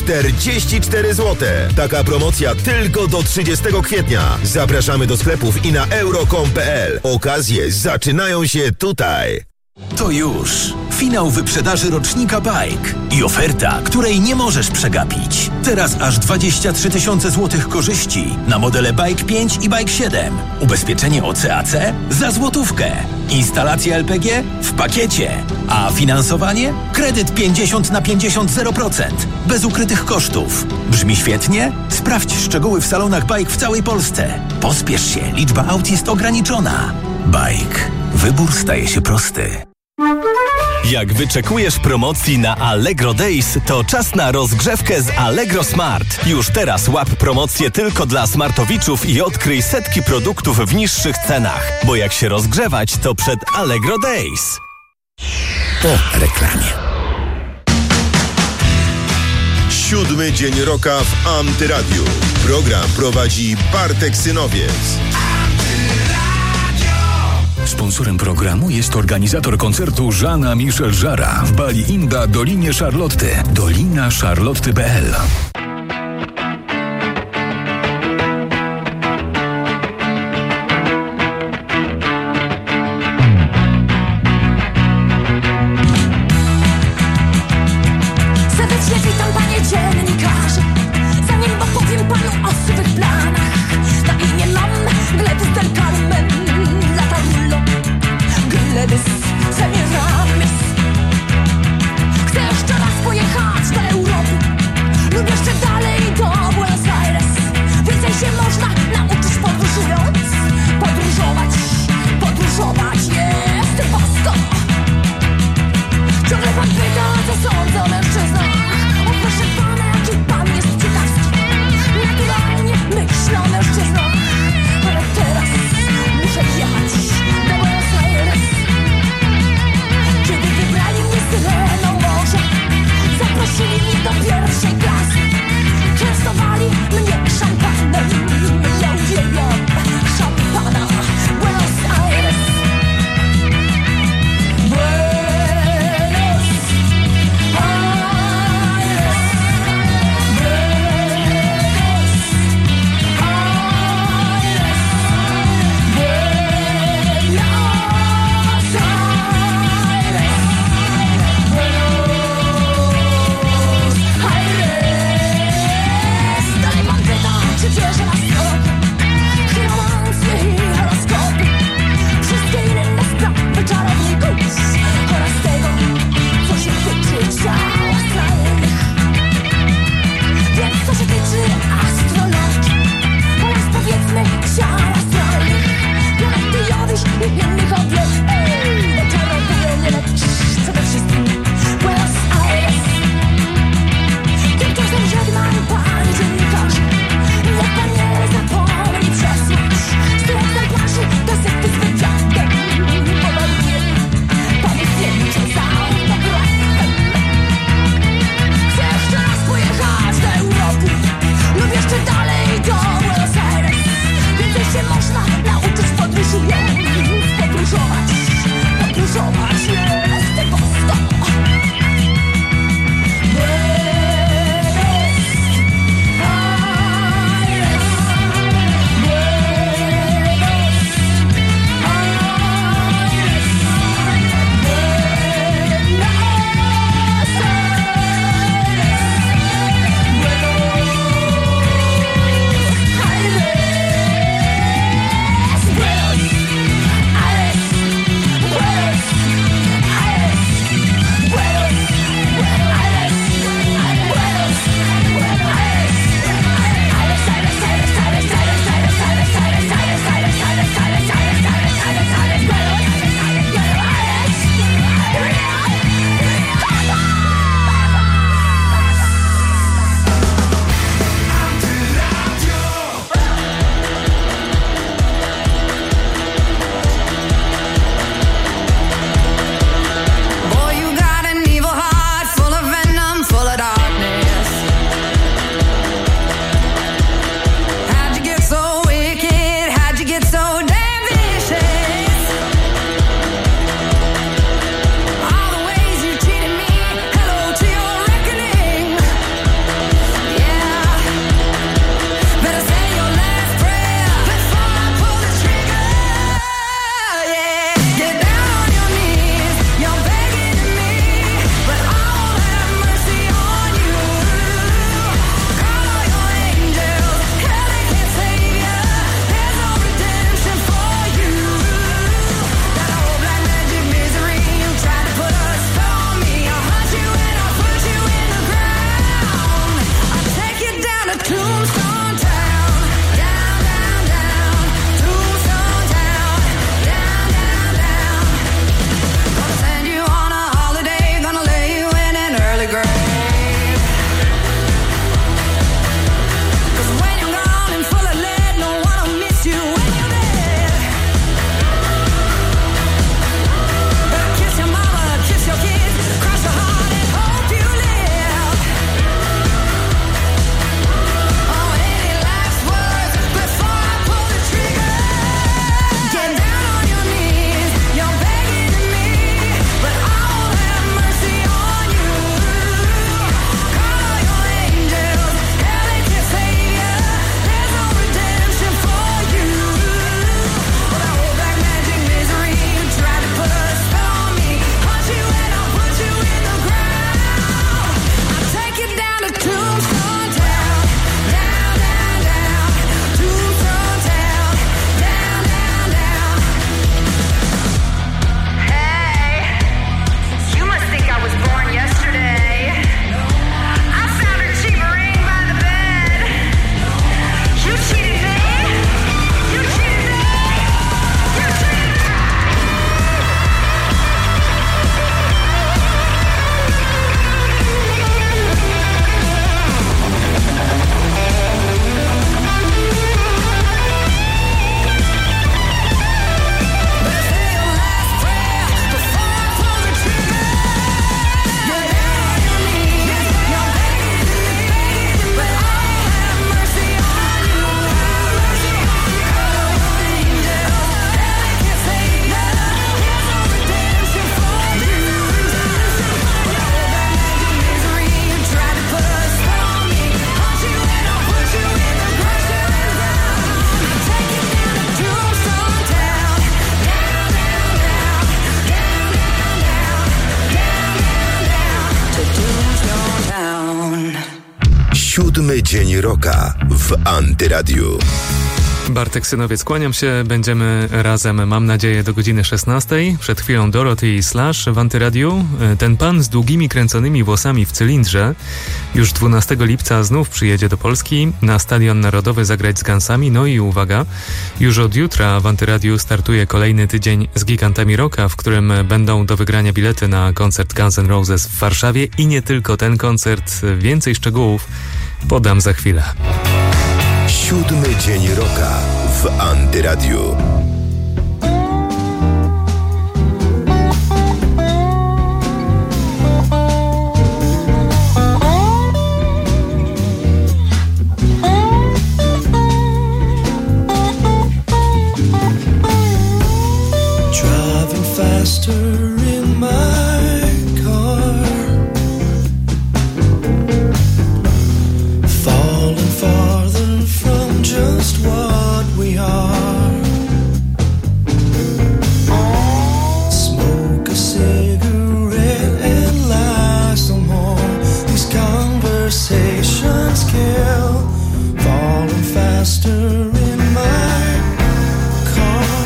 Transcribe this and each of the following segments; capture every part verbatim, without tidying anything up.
czterdzieści cztery złote. Taka promocja tylko do trzydziestego kwietnia. Zapraszamy do sklepów i na euro kropka com kropka pe el. Okazje zaczynają się tutaj. To już finał wyprzedaży rocznika Bike i oferta, której nie możesz przegapić. Teraz aż dwadzieścia trzy tysiące złotych korzyści na modele Bike pięć i Bike siedem. Ubezpieczenie O C A C za złotówkę. Instalacja L P G w pakiecie. A finansowanie? Kredyt pięćdziesiąt na pięćdziesiąt zero procent. Bez ukrytych kosztów. Brzmi świetnie? Sprawdź szczegóły w salonach Bike w całej Polsce. Pospiesz się, liczba aut jest ograniczona. Bike. Wybór staje się prosty. Jak wyczekujesz promocji na Allegro Days, to czas na rozgrzewkę z Allegro Smart. Już teraz łap promocje tylko dla smartowiczów i odkryj setki produktów w niższych cenach. Bo jak się rozgrzewać, to przed Allegro Days. Po reklamie. Siódmy dzień roka w Antyradiu. Program prowadzi Bartek Synowiec. Sponsorem programu jest organizator koncertu Jeana Michel Jarre w Bali Inda Dolinie Charlotty. Dolina Charlotty kropka pe el. Serdecznie witam, panie dziennikarze. Zanim opowiem panu o swych planach, na imię mam Gladys del Carmen. Gladys Semiramis. Chcę jeszcze raz pojechać do Europy lub jeszcze dalej do Buenos Aires. Więcej się można nauczyć podróżując. Podróżować, podróżować jest bosko. Ciągle pan pyta, co sądzę o mężczyznach. O proszę pana, jaki pan jest ciekawski. Naturalnie myślę o mężczyznach, ale teraz muszę jechać do Buenos Aires. Kiedy wybrali mnie syreną morza, zaprosili mnie do pierwszej klasy. Częstowali mnie szampanem. Ja uwielbiam szampana. Buenos Aires. Buenos Aires. Buenos Aires. Siódmy dzień rocka w Antyradiu. Bartek Synowiec, kłaniam się. Będziemy razem, mam nadzieję, do godziny szesnastej. Przed chwilą Dorothy i Slash w Antyradiu. Ten pan z długimi, kręconymi włosami w cylindrze już dwunastego lipca znów przyjedzie do Polski na Stadion Narodowy zagrać z Gunsami. No i uwaga, już od jutra w Antyradiu startuje kolejny tydzień z gigantami rocka, w którym będą do wygrania bilety na koncert Guns N' Roses w Warszawie i nie tylko ten koncert. Więcej szczegółów podam za chwilę. Siódmy dzień rocka w Antyradiu. Driving faster in my car, falling farther from just what we are. Smoke a cigarette and lie some more. These conversations kill. Falling faster in my car.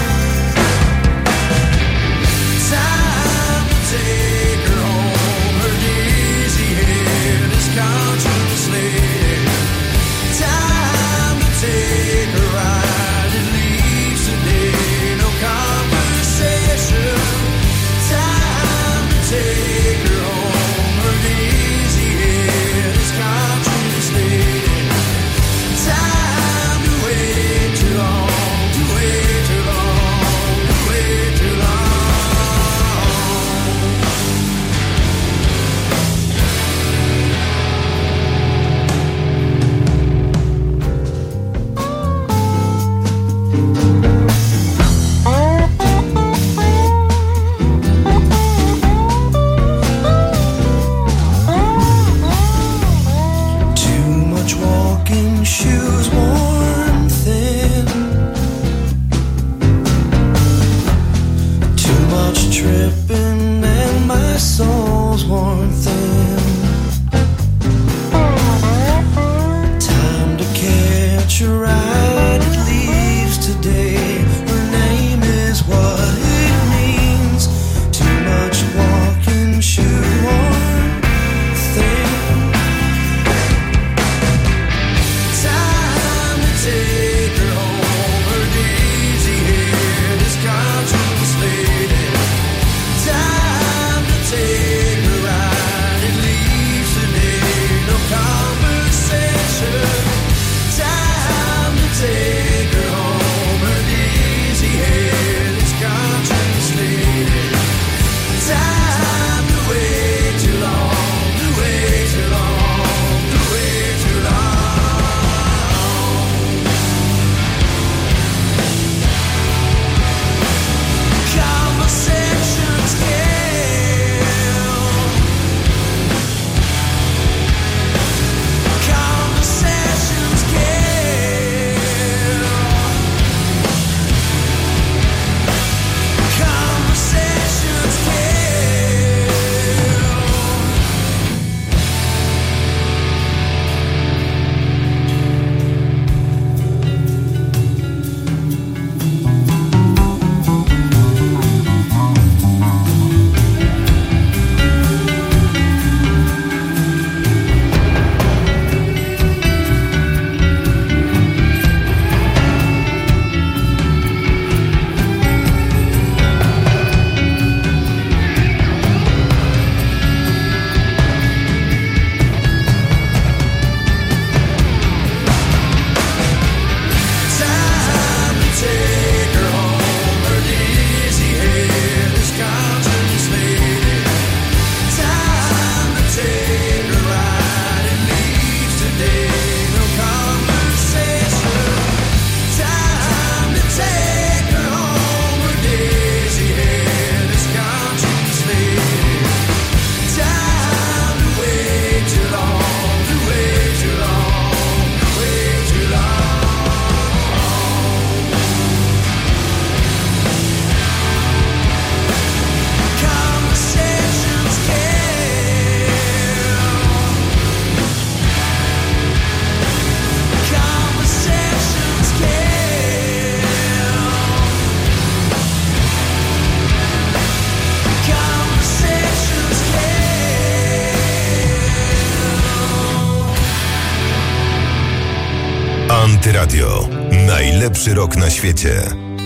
Time to take her home. Her dizzy head is contemplating. Time to take a ride, it leaves today, no conversation. Time to take her home, her dizzy head is contemplating. Time to Antyradio. Najlepszy rok na świecie.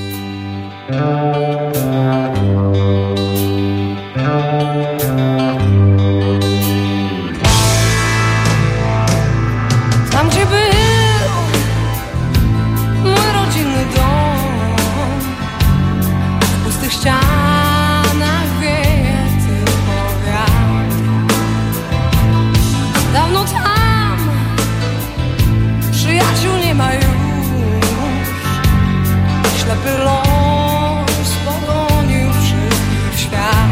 Tam, gdzie był mój rodzinny dom, w pustych ścianach wieje tylko wiatr. Dawno tam przyjaciół nie ma już. Ślepy los pogonił wszystkich w świat.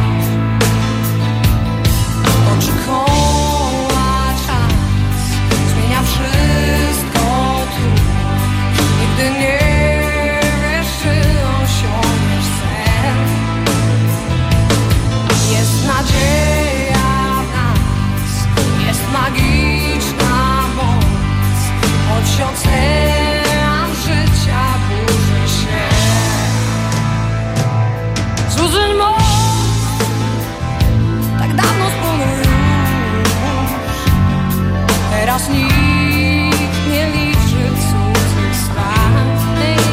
Toczy koła czas, zmienia wszystko tu. Nigdy nie wiesz, czy osiągniesz sen. Jest nadzieja w nas, jest magiczna moc. Choć ocean życia burzy się. Złudzeń most tak dawno spłonął już. Teraz nikt nie liczy cudzych spraw.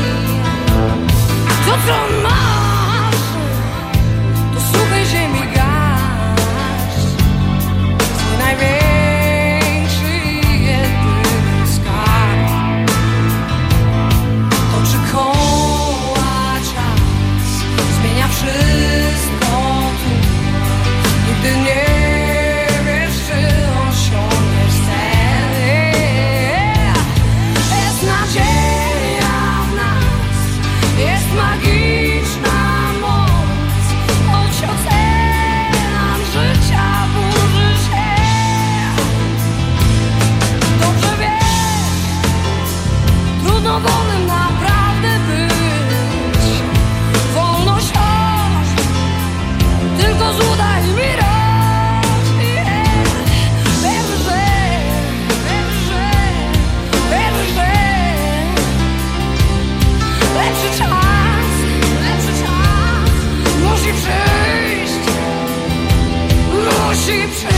To co masz, to suchej ziemi garść. Twój największy i jedyny skarb. Toczy koła czas, zmienia wszystko tu. Nigdy nie wiesz, czy osiągniesz cel. Jest nadzieja w nas, jest magiczna moc. Choć ocean życia burzy się. Dobrze wiesz, trudno wolnym naprawdę być. Wolność chodź, tylko złudaj mi rocznie. Wiem, że, wiem, że, wiem, że lepszy czas, lepszy czas musi przyjść, musi przyjść.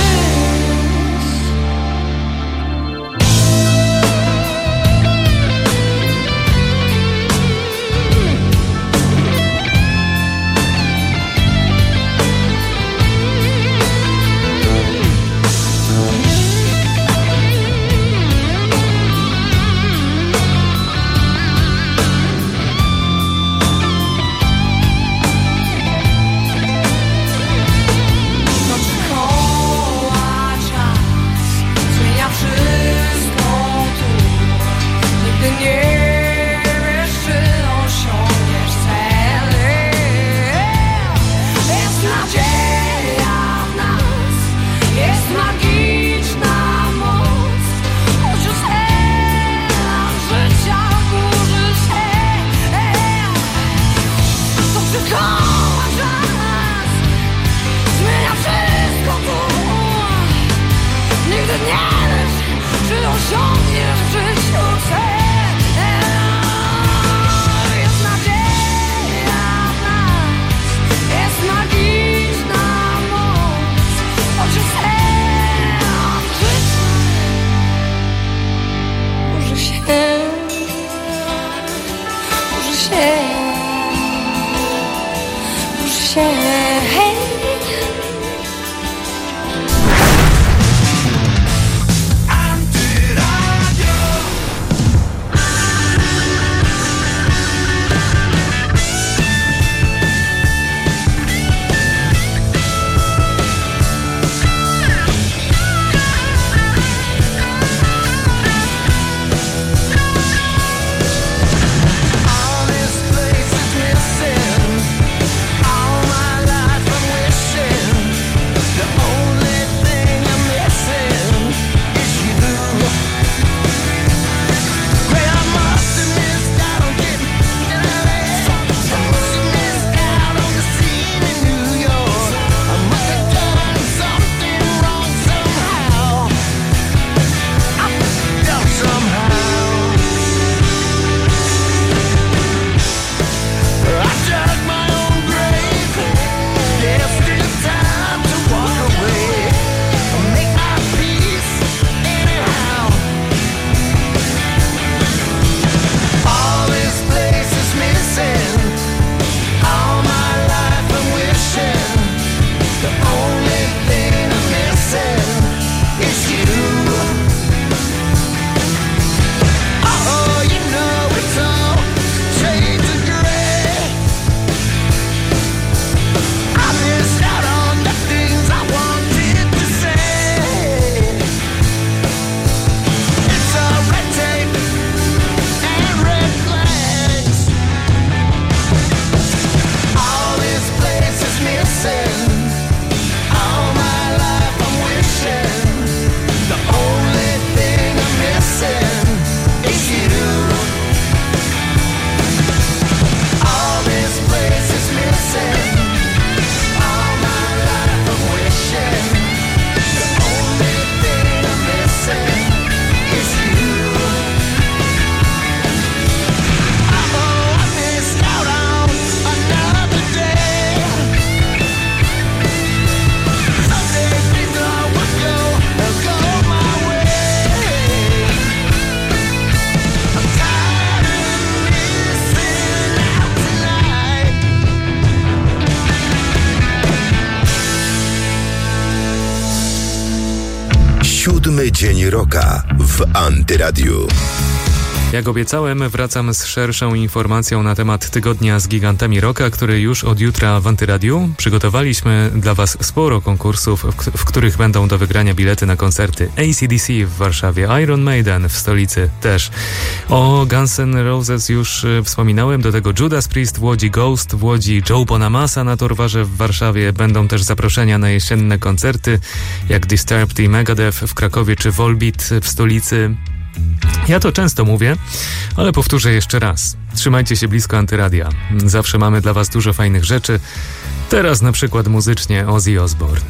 Tydzień Rocka w Antyradiu. Jak obiecałem, wracam z szerszą informacją na temat Tygodnia z Gigantami Rocka, który już od jutra w Antyradiu. Przygotowaliśmy dla Was sporo konkursów, w, w których będą do wygrania bilety na koncerty A C D C w Warszawie, Iron Maiden w stolicy też. O Guns N' Roses już y, wspominałem, do tego Judas Priest w Łodzi, Ghost w Łodzi, Joe Bonamassa na Torwarze w Warszawie. Będą też zaproszenia na jesienne koncerty, jak Disturbed i Megadeth w Krakowie czy Volbeat w stolicy. Ja to często mówię, ale powtórzę jeszcze raz. Trzymajcie się blisko Antyradia. Zawsze mamy dla Was dużo fajnych rzeczy. Teraz na przykład muzycznie Ozzy Osbourne.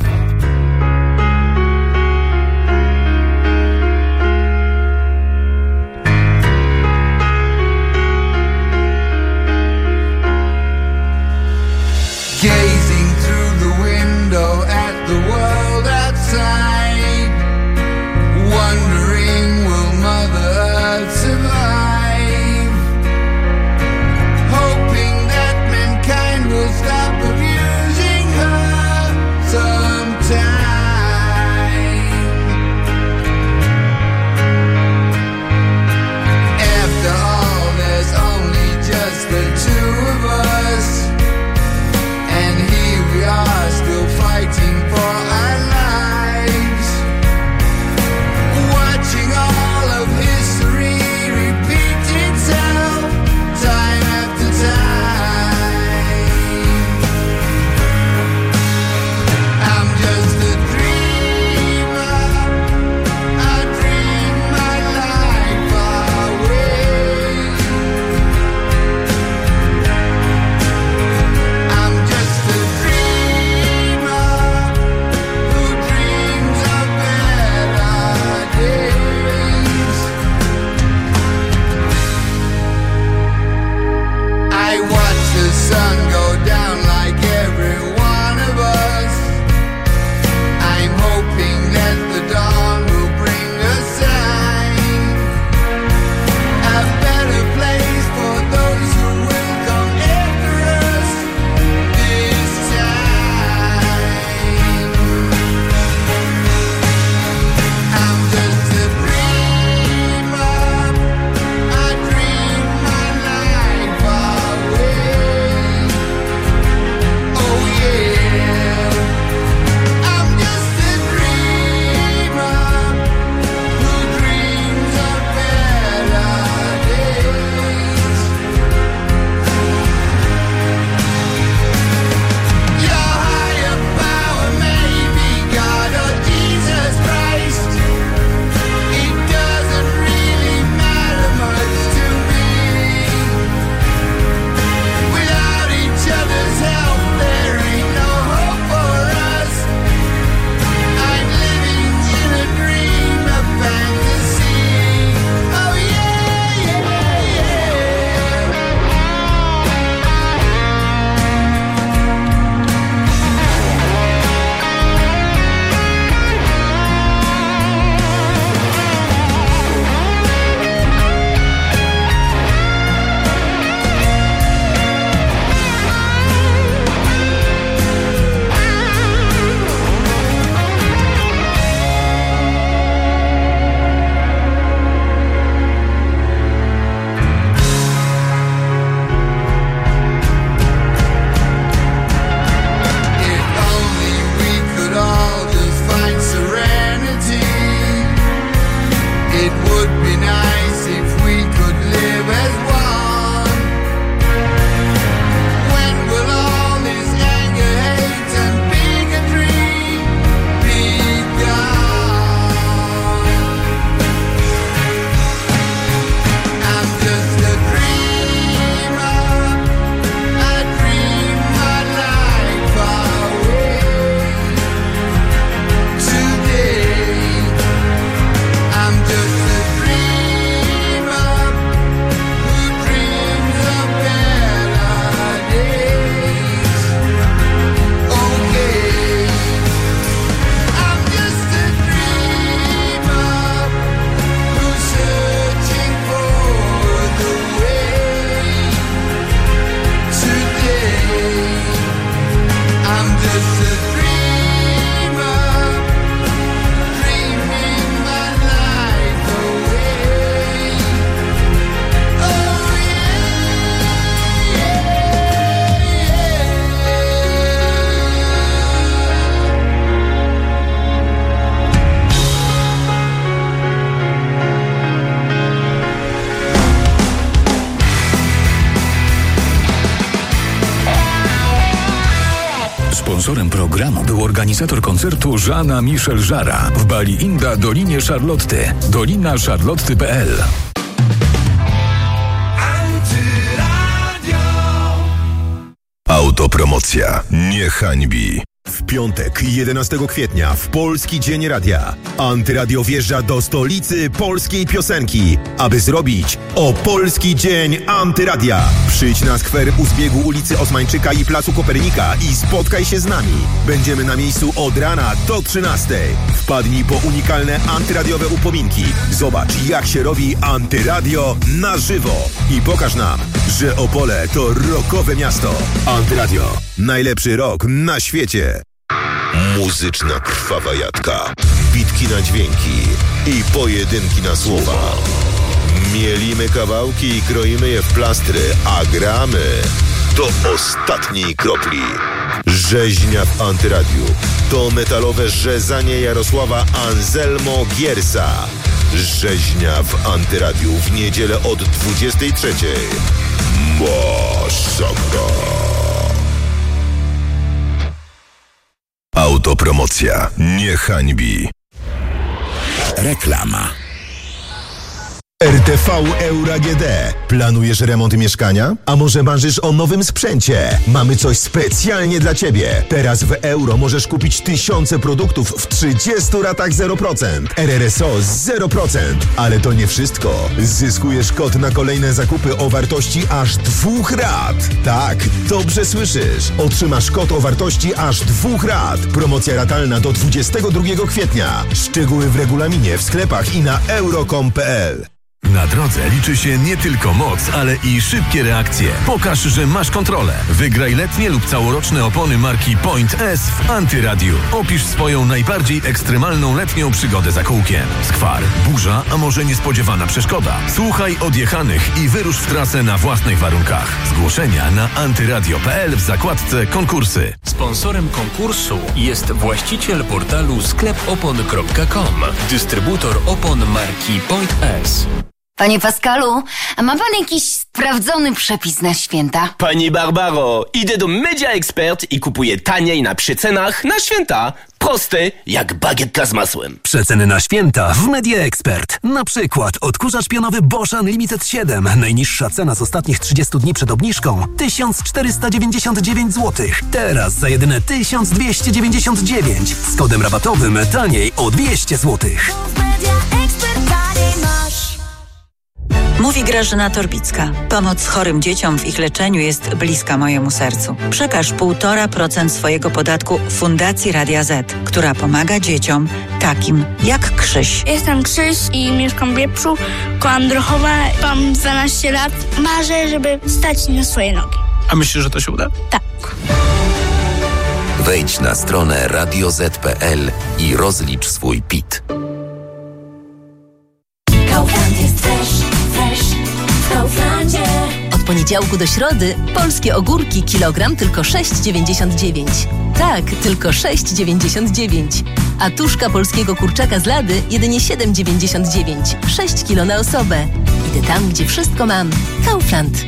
Gazing through the window at the world outside, wondering will Mother Earth survive, hoping that mankind will stop abusing her sometime. After all, there's only just the two of us, and here we are still fighting for our lives, watching all of history repeat itself time after time. I'm just a dreamer, I dream my life away. I'm just a dreamer who dreams of better days. I watch the sun go down like every one of us. I'm hoping that the dawn will bring a sign, a better place for those who will come after us this time. I'm just a dreamer, I dream my life away. Oh yeah, I'm just a dreamer who dreams of better days. Your higher power may be God or Jesus Christ. It doesn't really matter much to me. Without each other's help, there ain't no hope for us. I'm living in a dream of fantasy. Oh yeah, yeah, yeah. If only we could all just find serenity. It would be nice if we could live as one. When will all this anger, hate, and bigotry be gone? I'm just a dreamer, I dream my life away. Today, I'm just a dreamer Sponsorem programu był organizator koncertu Żana Michel Żara w Bali Inda Dolinie Charlotty. dolina charlotty kropka p l. Autopromocja nie hańbi. W piątek, jedenastego kwietnia, w Polski Dzień Radia, Antyradio wjeżdża do stolicy polskiej piosenki, aby zrobić o Polski Dzień Antyradia. Przyjdź na skwer u zbiegu ulicy Osmańczyka i Placu Kopernika i spotkaj się z nami. Będziemy na miejscu od rana do trzynastej. Wpadnij po unikalne antyradiowe upominki. Zobacz, jak się robi antyradio na żywo. I pokaż nam, że Opole to rockowe miasto. Antyradio. Najlepszy rock na świecie. Muzyczna krwawa jadka. Bitki na dźwięki i pojedynki na słowa. Mielimy kawałki i kroimy je w plastry, a gramy do ostatniej kropli. Rzeźnia w Antyradiu. To metalowe rzezanie Jarosława Anselmo Giersa. Rzeźnia w Antyradiu w niedzielę od dwudziestej trzeciej. Masakra. Autopromocja nie hańbi. Reklama. R T V Euro A G D. Planujesz remont mieszkania? A może marzysz o nowym sprzęcie? Mamy coś specjalnie dla Ciebie. Teraz w Euro możesz kupić tysiące produktów w trzydziestu ratach zero procent. R R S O zero procent. Ale to nie wszystko. Zyskujesz kod na kolejne zakupy o wartości aż dwóch rat. Tak, dobrze słyszysz. Otrzymasz kod o wartości aż dwóch rat. Promocja ratalna do dwudziestego drugiego kwietnia. Szczegóły w regulaminie, w sklepach i na euro kropka com kropka p l. Na drodze liczy się nie tylko moc, ale i szybkie reakcje. Pokaż, że masz kontrolę. Wygraj letnie lub całoroczne opony marki Point S w Antyradiu. Opisz swoją najbardziej ekstremalną letnią przygodę za kółkiem. Skwar, burza, a może niespodziewana przeszkoda. Słuchaj odjechanych i wyrusz w trasę na własnych warunkach. Zgłoszenia na antyradio kropka p l w zakładce konkursy. Sponsorem konkursu jest właściciel portalu sklep opon kropka com, dystrybutor opon marki Point S. Panie Pascalu, a ma pan jakiś sprawdzony przepis na święta? Pani Barbaro, idę do Media Expert i kupuję taniej na przecenach na święta. Proste jak bagietka z masłem. Przeceny na święta w Media Expert. Na przykład odkurzacz pionowy Bosch Unlimited siedem. Najniższa cena z ostatnich trzydziestu dni przed obniżką tysiąc czterysta dziewięćdziesiąt dziewięć złotych. Teraz za jedyne tysiąc dwieście dziewięćdziesiąt dziewięć. Z kodem rabatowym taniej o dwieście złotych. Mówi Grażyna Torbicka. Pomoc chorym dzieciom w ich leczeniu jest bliska mojemu sercu. Przekaż półtora procent swojego podatku Fundacji Radia Z, która pomaga dzieciom takim jak Krzyś. Jestem Krzyś i mieszkam w Wieprzu, koło Androchowa. Mam dwanaście lat. Marzę, żeby stać na swoje nogi. A myślisz, że to się uda? Tak. Wejdź na stronę radio zet kropka p l i rozlicz swój P I T. Kaufland jest fresh, fresh w Kauflandzie. Od poniedziałku do środy polskie ogórki kilogram tylko sześć dziewięćdziesiąt dziewięć. Tak, tylko sześć dziewięćdziesiąt dziewięć. A tuszka polskiego kurczaka z lady jedynie siedem dziewięćdziesiąt dziewięć. sześć kilo na osobę. Idę tam, gdzie wszystko mam. Kaufland.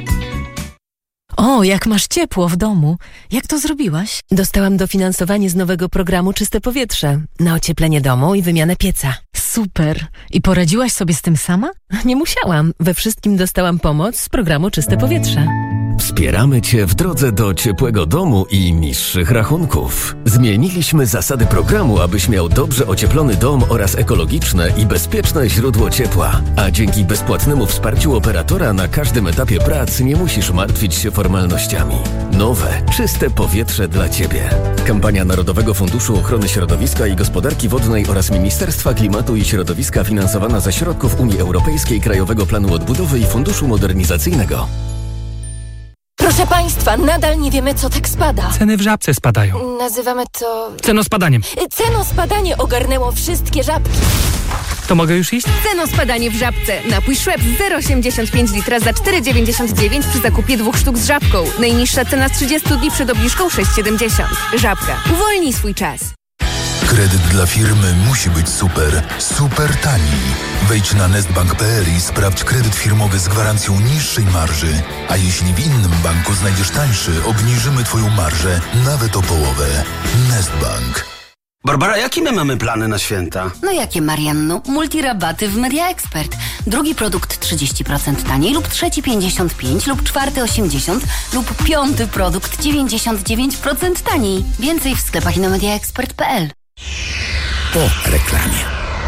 O, jak masz ciepło w domu. Jak to zrobiłaś? Dostałam dofinansowanie z nowego programu Czyste Powietrze na ocieplenie domu i wymianę pieca. Super. I poradziłaś sobie z tym sama? Nie musiałam. We wszystkim dostałam pomoc z programu Czyste Powietrze. Wspieramy Cię w drodze do ciepłego domu i niższych rachunków. Zmieniliśmy zasady programu, abyś miał dobrze ocieplony dom oraz ekologiczne i bezpieczne źródło ciepła. A dzięki bezpłatnemu wsparciu operatora na każdym etapie prac nie musisz martwić się formalnościami. Nowe, czyste powietrze dla Ciebie. Kampania Narodowego Funduszu Ochrony Środowiska i Gospodarki Wodnej oraz Ministerstwa Klimatu i Środowiska finansowana ze środków Unii Europejskiej, Krajowego Planu Odbudowy i Funduszu Modernizacyjnego. Proszę Państwa, nadal nie wiemy, co tak spada. Ceny w Żabce spadają. Nazywamy to... Cenospadaniem. Cenospadanie ogarnęło wszystkie żabki. To mogę już iść? Cenospadanie w Żabce. Napój Schweppes zero przecinek osiemdziesiąt pięć litra za cztery dziewięćdziesiąt dziewięć przy zakupie dwóch sztuk z żabką. Najniższa cena z trzydziestu dni przed obniżką sześć siedemdziesiąt. Żabka. Uwolnij swój czas. Kredyt dla firmy musi być super, super tani. Wejdź na nestbank kropka p l i sprawdź kredyt firmowy z gwarancją niższej marży. A jeśli w innym banku znajdziesz tańszy, obniżymy Twoją marżę nawet o połowę. Nestbank. Barbara, jakie my mamy plany na święta? No jakie, Marianno? Multirabaty w Media Expert. Drugi produkt trzydzieści procent taniej lub trzeci pięćdziesiąt pięć procent lub czwarty osiemdziesiąt procent lub piąty produkt dziewięćdziesiąt dziewięć procent taniej. Więcej w sklepach i na mediaexpert kropka p l. Po reklamie.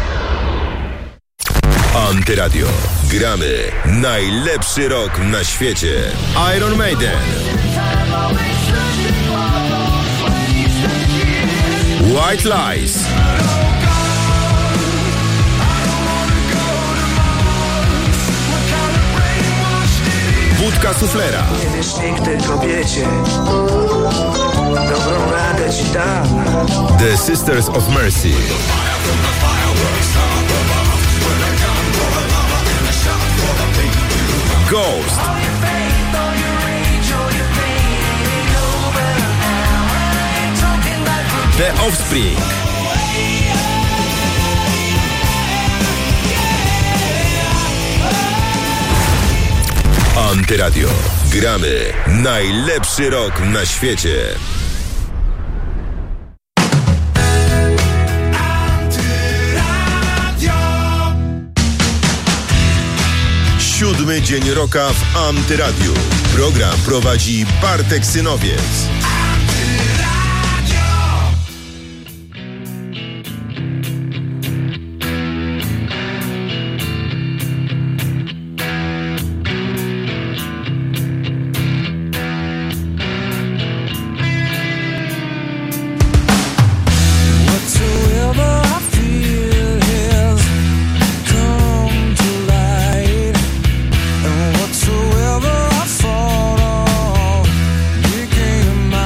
Antyradio. Gramy najlepszy rok na świecie. Iron Maiden, White Lies, Wódka Suflera, Kiedyś nigdy kobiecie dobrą radę ci dam. The Sisters of Mercy, Ghost, The Offspring, Antyradio. Gramy najlepszy rok na świecie. Siódmy dzień roka w Antyradiu. Program prowadzi Bartek Synowiec. Whatsoever I fall on, you came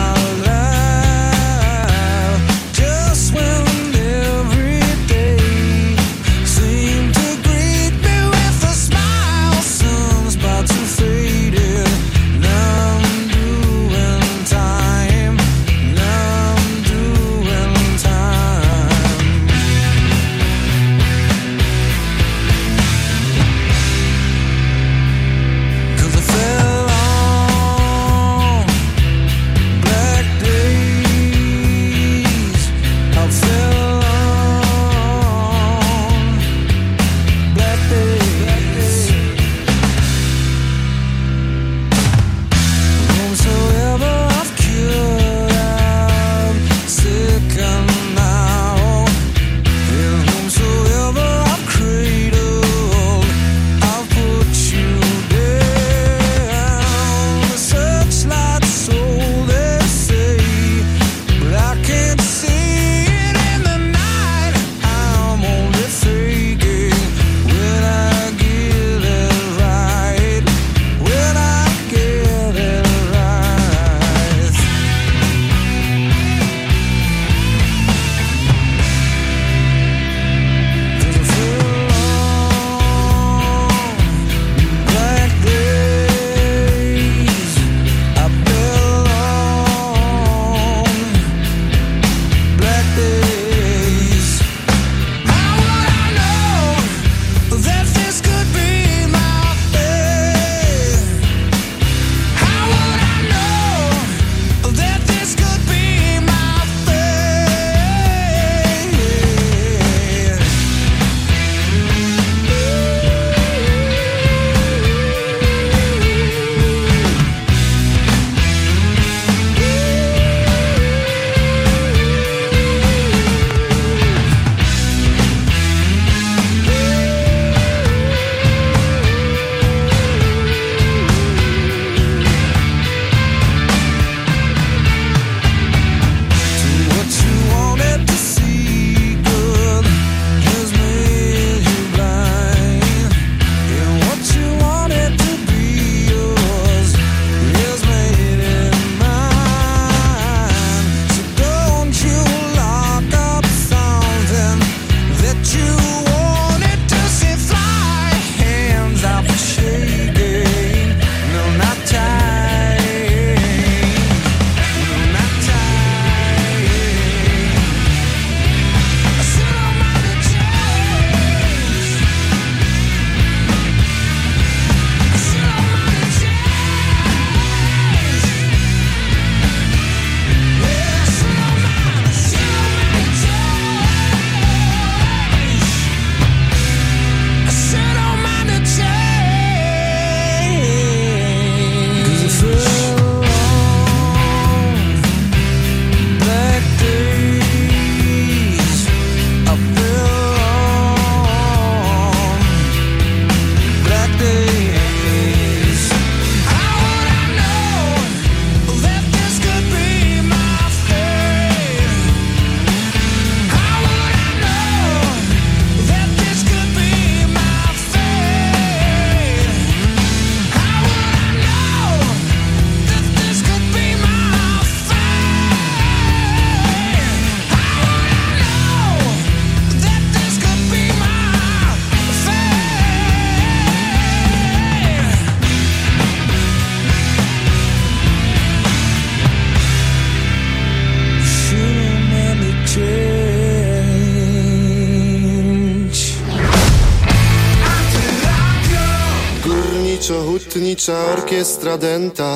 górniczo-hutnicza orkiestra denta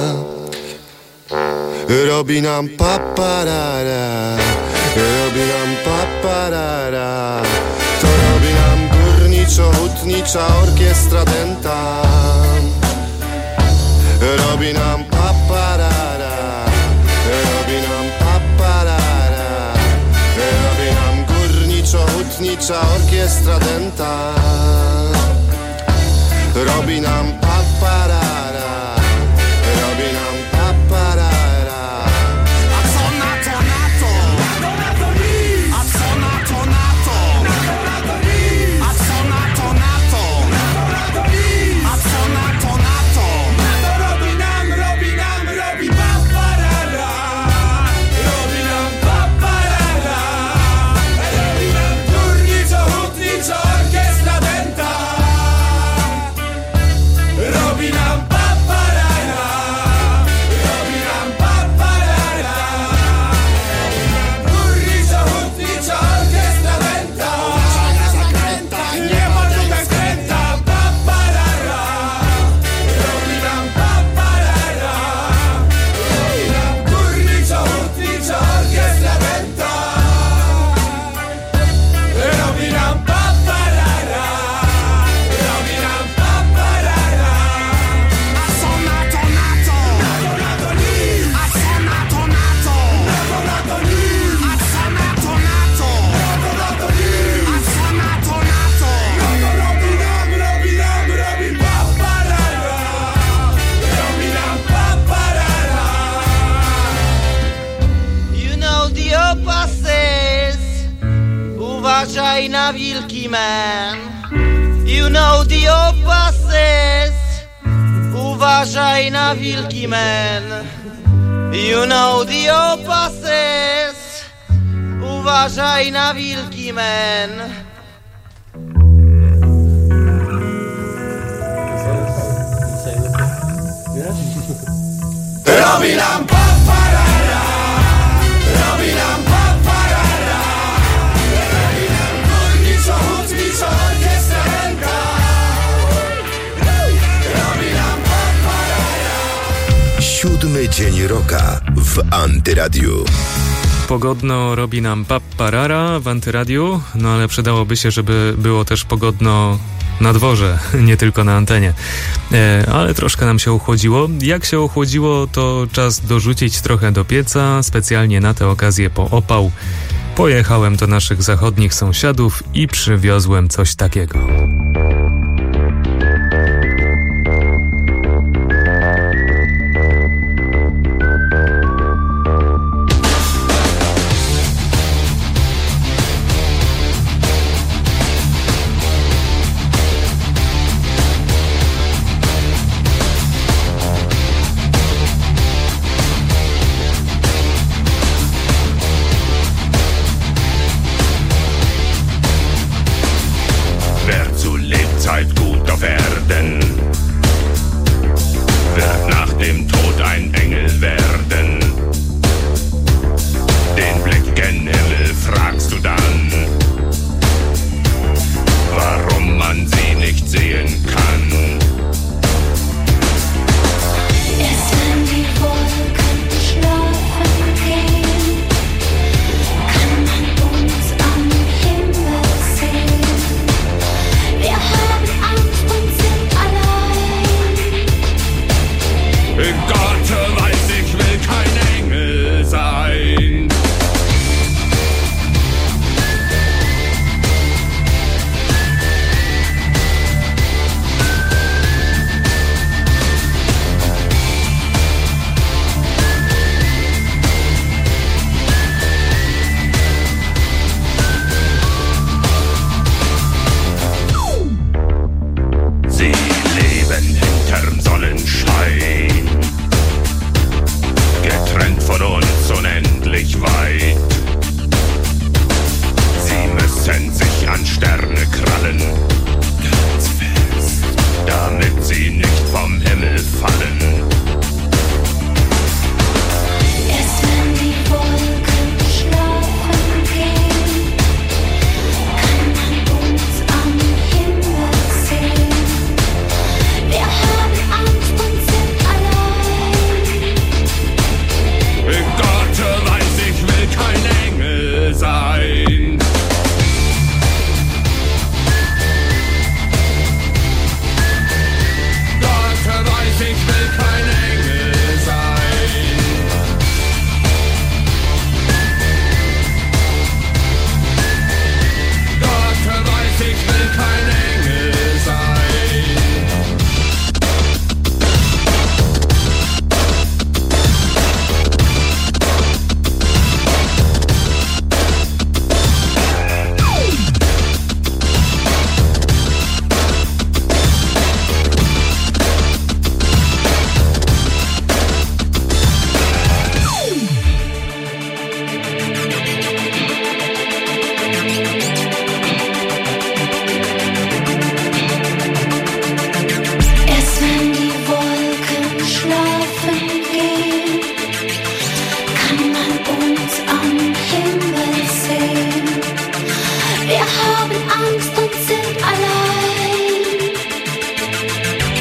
robi nam paparara, robi nam paparara. To robi nam górniczo-hutnicza orkiestra denta robi nam paparara, robi nam paparara, robi nam górniczo-hutnicza orkiestra denta robi nam paparara, robi nam paparara. A co na to, na to? A co na to, na to? A co na to, na to? A co na to, na to? Robi nam, robi nam, robi paparara. Robi nam paparara. Robi nam górniczo-hutnicza orkiestra denta. Robi nam paparara, robi nam paparara. Górniczo-hutnicza orkiestra denta. Nie ma tutaj skręta, paparara. Robi nam paparara. Robi nam górniczo-hutnicza orkiestra denta. Robi nam paparara. Robi nam paparara. A co na to, na to? A co na to, na to? A co na to, na to? A co na to, na to? Robi nam, robi nam, robi paparara. Robi nam paparara. You know the opa says, uważaj na wilki, man. You know the opa says, uważaj na wilki, man. You know the opa says, uważaj na wilki, man. Robi nam paparara. Robi nam paparara. Robi nam górniczo-hutnicza orkiestra denta. Robi nam paparara. Siódmy dzień roka w Antyradiu. Pogodno robi nam paparara w Antyradiu, no ale przydałoby się, żeby było też pogodno na dworze, nie tylko na antenie. E, ale troszkę nam się ochłodziło. Jak się ochłodziło, to czas dorzucić trochę do pieca. Specjalnie na tę okazję po opał pojechałem do naszych zachodnich sąsiadów i przywiozłem coś takiego.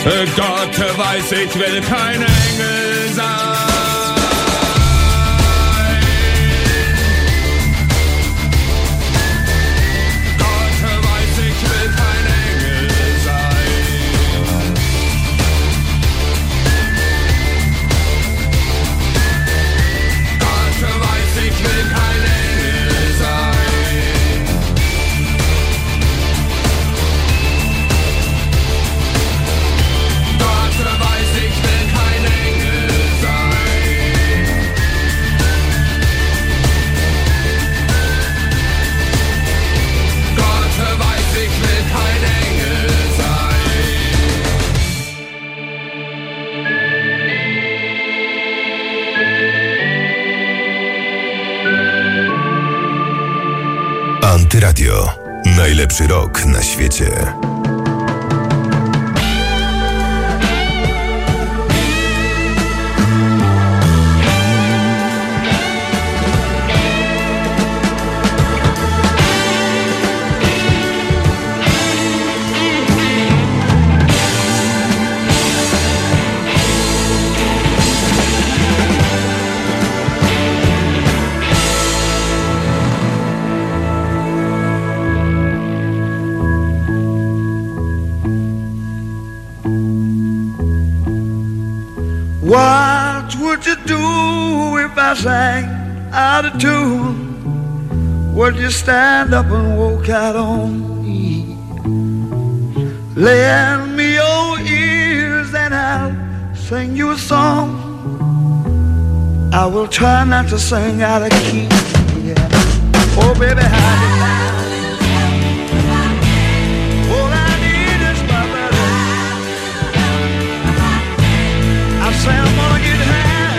Gott weiß, ich will kein Engel sein. Gott weiß, ich will kein Engel sein. Gott weiß, ich will kein Engel sein. Gott weiß, ich will kein Engel sein. Gott weiß, ich will kein Engel Antyradio. Najlepszy rok na świecie. What would you do if I sang out of tune? Would you stand up and walk out on me? Lend me your ears and I'll sing you a song. I will try not to sing out of key. Yeah. Oh baby, how I'm gonna get high.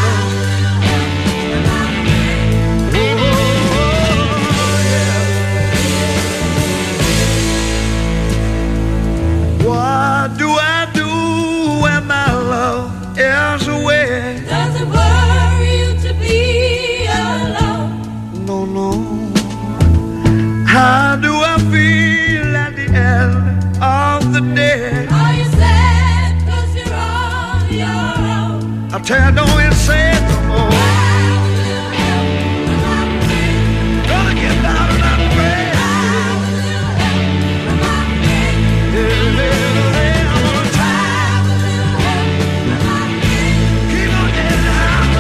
Oh, yeah. What do I do when my love is away? Does it worry you to be alone? No, no. How do I feel at the end of the day? Are you sad 'cause you're on your own? I tell you, don't even say it no more. Gonna get down and I'm afraid. Yeah, yeah, yeah, I'm gonna try. Keep on getting high.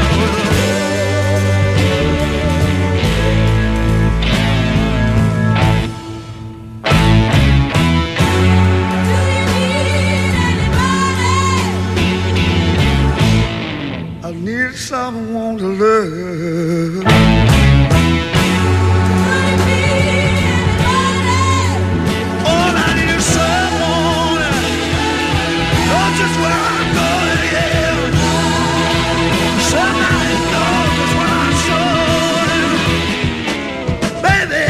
I need someone to love. All I need is someone knows just where I'm going, yeah. Somebody knows just where I'm going, baby.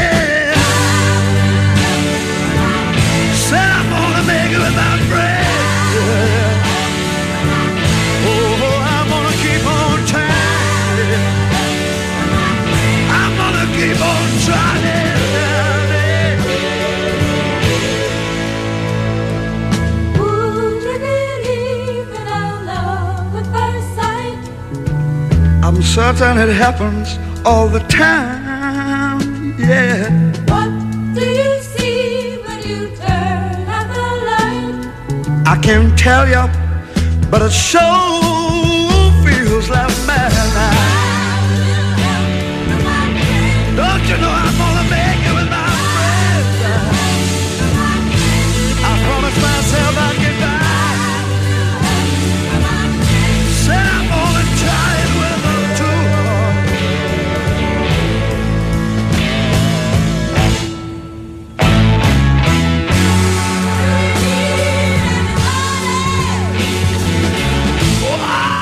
Said I'm gonna make it without bread. Oh, I'm gonna keep on trying. I'm gonna keep on trying. Would you believe in our love at first sight? I'm certain it happens all the time, yeah. What do you see when you turn out the light? I can't tell you, but it sure feels like madness. Don't you know I'm gonna make it with my friends? I promised myself I'd get back. Said I'm gonna try it with them too.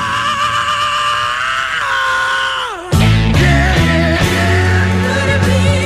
Could it be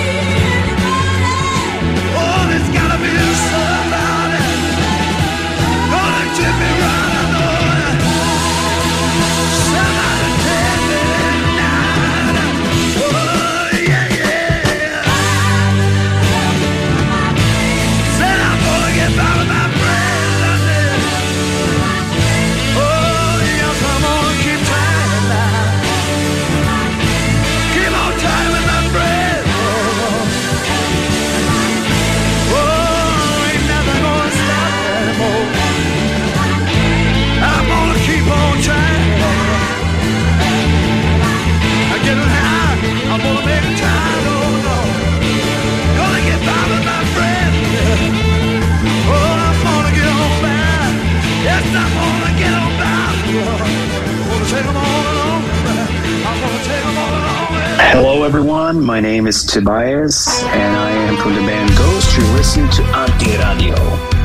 Hello everyone, my name is Tobias and I am from the band Ghost. You're listening to Anti-Radio.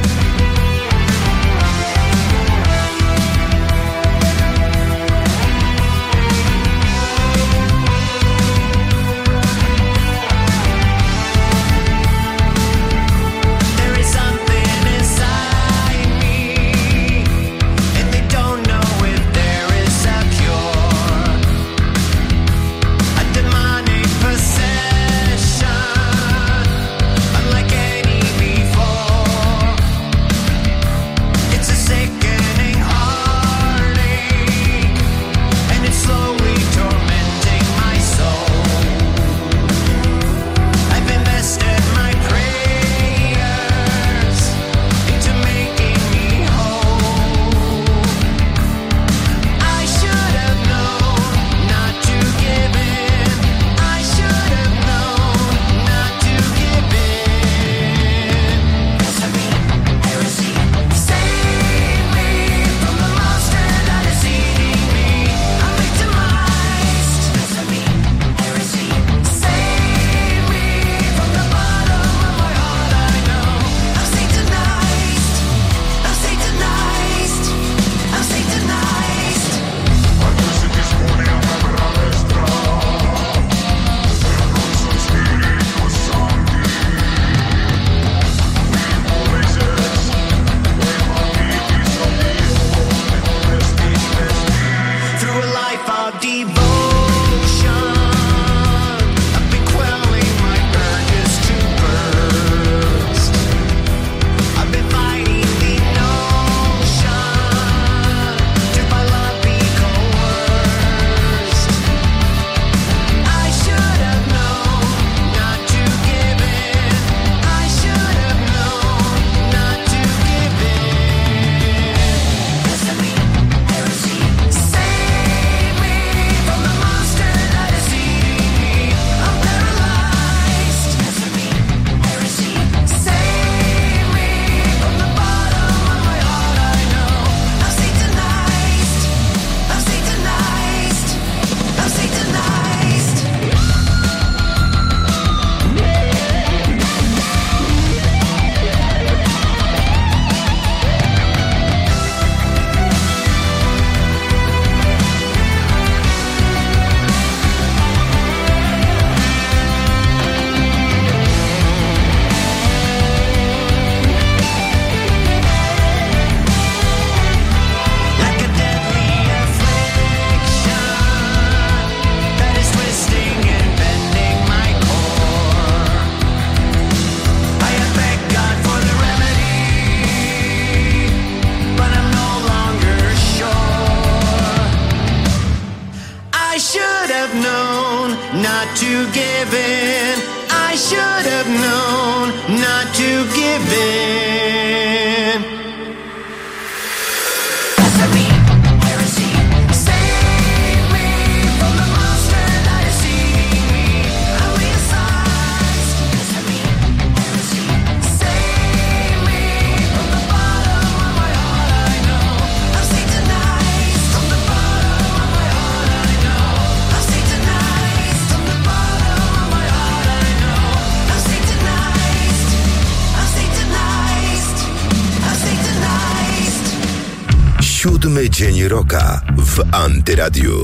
Siódmy dzień rocka w Antyradiu.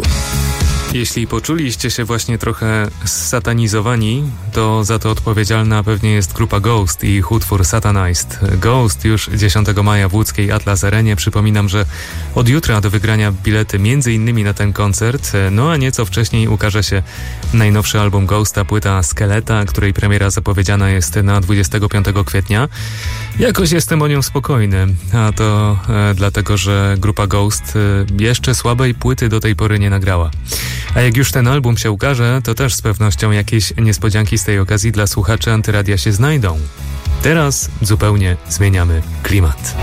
Jeśli poczuliście się właśnie trochę satanizowani, to za to odpowiedzialna pewnie jest grupa Ghost i ich utwór Satanized. Ghost już dziesiątego maja w łódzkiej Atlas Arenie. Przypominam, że od jutra do wygrania bilety między innymi na ten koncert, no a nieco wcześniej ukaże się najnowszy album Ghosta, płyta Skeleta, której premiera zapowiedziana jest na dwudziestego piątego kwietnia. Jakoś jestem o nią spokojny, a to e, dlatego, że grupa Ghost e, jeszcze słabej płyty do tej pory nie nagrała. A jak już ten album się ukaże, to też z pewnością jakieś niespodzianki z tej okazji dla słuchaczy Antyradia się znajdą. Teraz zupełnie zmieniamy klimat.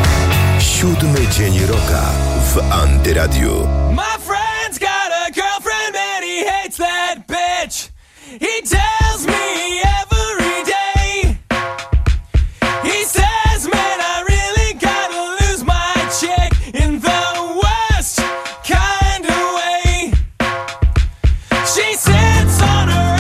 Siódmy dzień rocka w Antyradiu. My friend's got a girlfriend and he hates that bitch. He tells me every day. He says, man, I really gotta lose my chick in the worst kind of way. She sits on her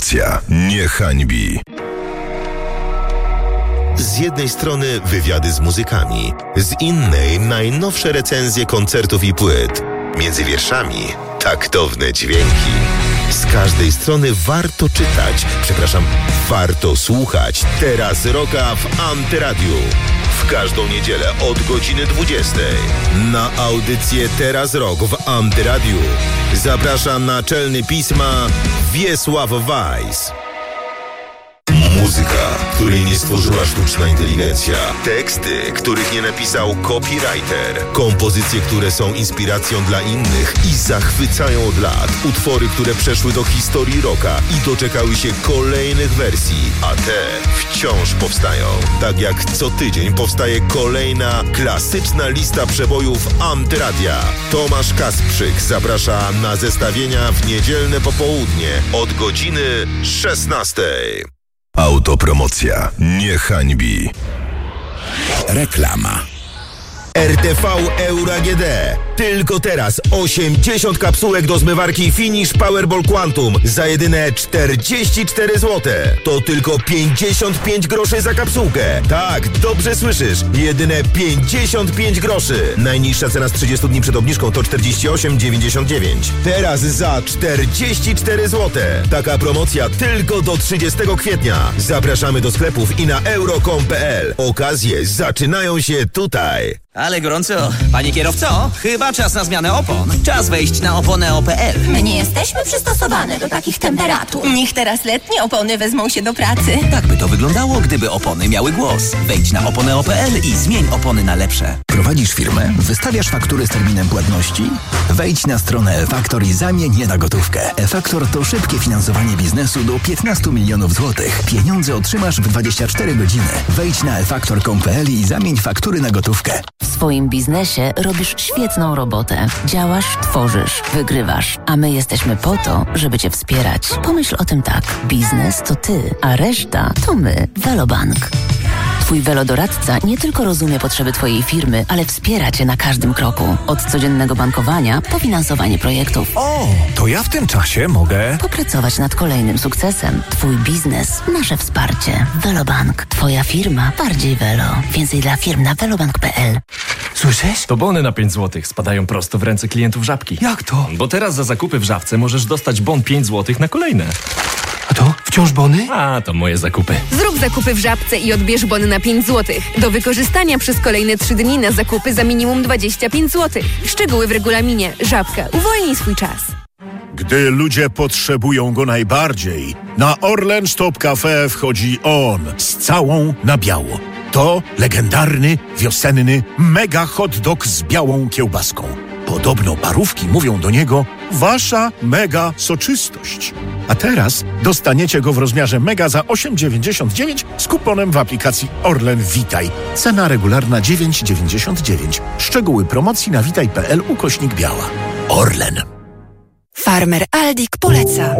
Autopromocja nie hańbi. Z jednej strony wywiady z muzykami, z innej najnowsze recenzje koncertów i płyt. Między wierszami taktowne dźwięki. Z każdej strony warto czytać, przepraszam, warto słuchać Teraz Rocka w Antyradiu. W każdą niedzielę od godziny dwudziestej na audycję Teraz Rock w Antyradiu zaprasza naczelny pisma Wiesław Weiss. Muzyka, której nie stworzyła sztuczna inteligencja. Teksty, których nie napisał copywriter. Kompozycje, które są inspiracją dla innych i zachwycają od lat. Utwory, które przeszły do historii rocka i doczekały się kolejnych wersji. A te wciąż powstają. Tak jak co tydzień powstaje kolejna klasyczna lista przebojów Antyradia. Tomasz Kasprzyk zaprasza na zestawienia w niedzielne popołudnie od godziny szesnastej. Autopromocja nie hańbi. Reklama. R T V Euro A G D. Tylko teraz osiemdziesiąt kapsułek do zmywarki Finish Powerball Quantum za jedyne czterdzieści cztery złote. To tylko pięćdziesiąt pięć groszy za kapsułkę. Tak, dobrze słyszysz. Jedyne pięćdziesiąt pięć groszy. Najniższa cena z trzydziestu dni przed obniżką to czterdzieści osiem dziewięćdziesiąt dziewięć. Teraz za czterdzieści cztery złote. Taka promocja tylko do trzydziestego kwietnia. Zapraszamy do sklepów i na euro kropka com kropka p l. Okazje zaczynają się tutaj. Ale gorąco. Panie kierowco, chyba czas na zmianę opon. Czas wejść na oponę kropka p l. My nie jesteśmy przystosowane do takich temperatur. Niech teraz letnie opony wezmą się do pracy. Tak by to wyglądało, gdyby opony miały głos. Wejdź na oponę kropka p l i zmień opony na lepsze. Prowadzisz firmę? Wystawiasz faktury z terminem płatności? Wejdź na stronę e-Faktor i zamień je na gotówkę. e-Faktor to szybkie finansowanie biznesu do piętnastu milionów złotych. Pieniądze otrzymasz w dwadzieścia cztery godziny. Wejdź na e faktor kropka com kropka p l i zamień faktury na gotówkę. W swoim biznesie robisz świetną robotę. Działasz, tworzysz, wygrywasz. A my jesteśmy po to, żeby Cię wspierać. Pomyśl o tym tak. Biznes to Ty, a reszta to my. Velobank. Twój velodoradca nie tylko rozumie potrzeby Twojej firmy, ale wspiera Cię na każdym kroku. Od codziennego bankowania po finansowanie projektów. O, to ja w tym czasie mogę popracować nad kolejnym sukcesem. Twój biznes, nasze wsparcie. Velobank. Twoja firma bardziej velo. Więcej dla firm na velobank kropka p l. Słyszysz? To bony na pięć złotych spadają prosto w ręce klientów Żabki. Jak to? Bo teraz za zakupy w Żabce możesz dostać bon pięć złotych na kolejne. A to wciąż bony? A, to moje zakupy. Zrób zakupy w Żabce i odbierz bony na pięć złotych. Do wykorzystania przez kolejne trzy dni na zakupy za minimum dwadzieścia pięć złotych. Szczegóły w regulaminie. Żabka. Uwolnij swój czas. Gdy ludzie potrzebują go najbardziej, na Orlen Stop Cafe wchodzi on z całą na biało. To legendarny, wiosenny mega hot dog z białą kiełbaską. Podobno parówki mówią do niego wasza mega soczystość. A teraz dostaniecie go w rozmiarze mega za osiem dziewięćdziesiąt dziewięć z kuponem w aplikacji Orlen Witaj. Cena regularna dziewięć dziewięćdziesiąt dziewięć. Szczegóły promocji na witaj kropka p l ukośnik biała. Orlen. Farmer Aldik poleca.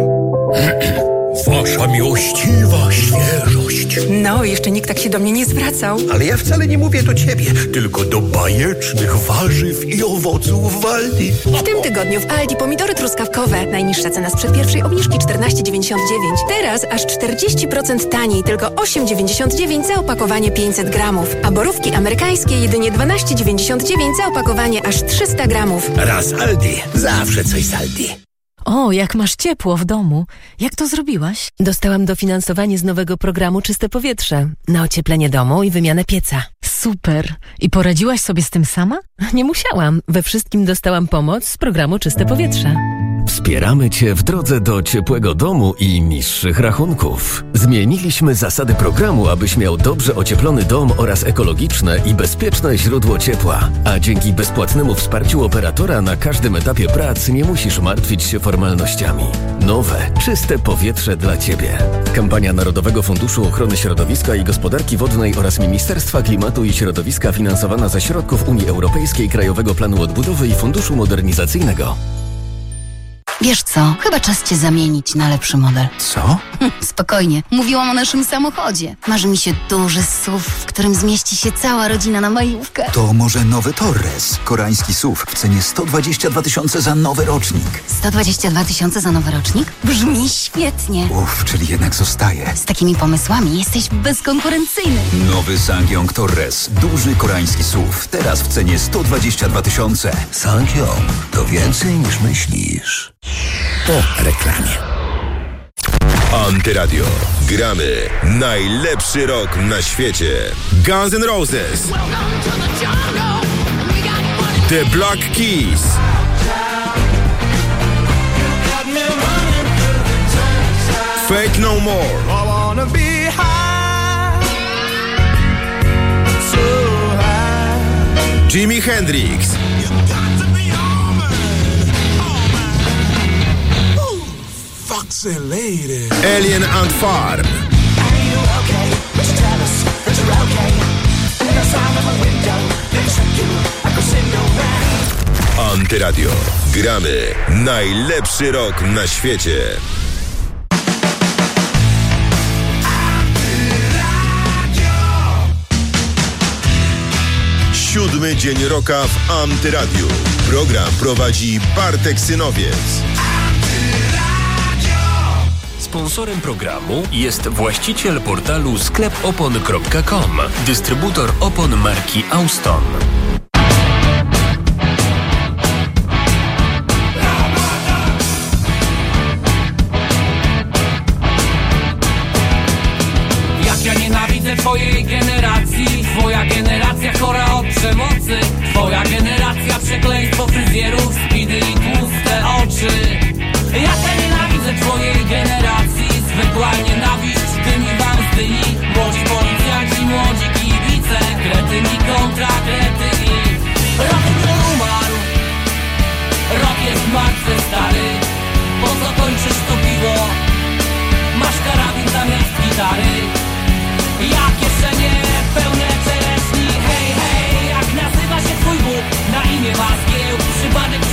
Wasza miłościwa świeżość. No, jeszcze nikt tak się do mnie nie zwracał. Ale ja wcale nie mówię do ciebie, tylko do bajecznych warzyw i owoców w Aldi. W tym tygodniu w Aldi pomidory truskawkowe. Najniższa cena sprzed pierwszej obniżki czternaście dziewięćdziesiąt dziewięć. Teraz aż czterdzieści procent taniej, tylko osiem dziewięćdziesiąt dziewięć za opakowanie pięćset gramów. A borówki amerykańskie jedynie dwanaście dziewięćdziesiąt dziewięć za opakowanie aż trzysta gramów. Raz Aldi, zawsze coś z Aldi. O, jak masz ciepło w domu. Jak to zrobiłaś? Dostałam dofinansowanie z nowego programu Czyste Powietrze na ocieplenie domu i wymianę pieca. Super. I poradziłaś sobie z tym sama? Nie musiałam. We wszystkim dostałam pomoc z programu Czyste Powietrze. Wspieramy Cię w drodze do ciepłego domu i niższych rachunków. Zmieniliśmy zasady programu, abyś miał dobrze ocieplony dom oraz ekologiczne i bezpieczne źródło ciepła. A dzięki bezpłatnemu wsparciu operatora na każdym etapie prac nie musisz martwić się formalnościami. Nowe, czyste powietrze dla Ciebie. Kampania Narodowego Funduszu Ochrony Środowiska i Gospodarki Wodnej oraz Ministerstwa Klimatu i Środowiska finansowana ze środków Unii Europejskiej, Krajowego Planu Odbudowy i Funduszu Modernizacyjnego. Wiesz co, chyba czas cię zamienić na lepszy model. Co? Spokojnie, mówiłam o naszym samochodzie. Marzy mi się duży S U V, w którym zmieści się cała rodzina na majówkę. To może nowy Torres, koreański S U V w cenie sto dwadzieścia dwa tysiące za nowy rocznik. sto dwadzieścia dwa tysiące za nowy rocznik? Brzmi świetnie. Uff, czyli jednak zostaje. Z takimi pomysłami jesteś bezkonkurencyjny. Nowy Sangyong Torres, duży koreański S U V, teraz w cenie sto dwadzieścia dwa tysiące. Sangyong to więcej niż myślisz. Po reklamie. Antyradio. Gramy najlepszy rok na świecie. Guns N' Roses, The Black Keys, Faith No More, Jimi Hendrix, Alien Ant Farm. Antyradio. Gramy najlepszy rok na świecie. Siódmy dzień roka w Antyradiu. Program prowadzi Bartek Synowiec. Sponsorem programu jest właściciel portalu sklep opon kropka com, dystrybutor opon marki Auston. Jak ja nienawidzę twojej generacji, twoja generacja chora od przemocy, twoja generacja przekleństwo fryzjerów,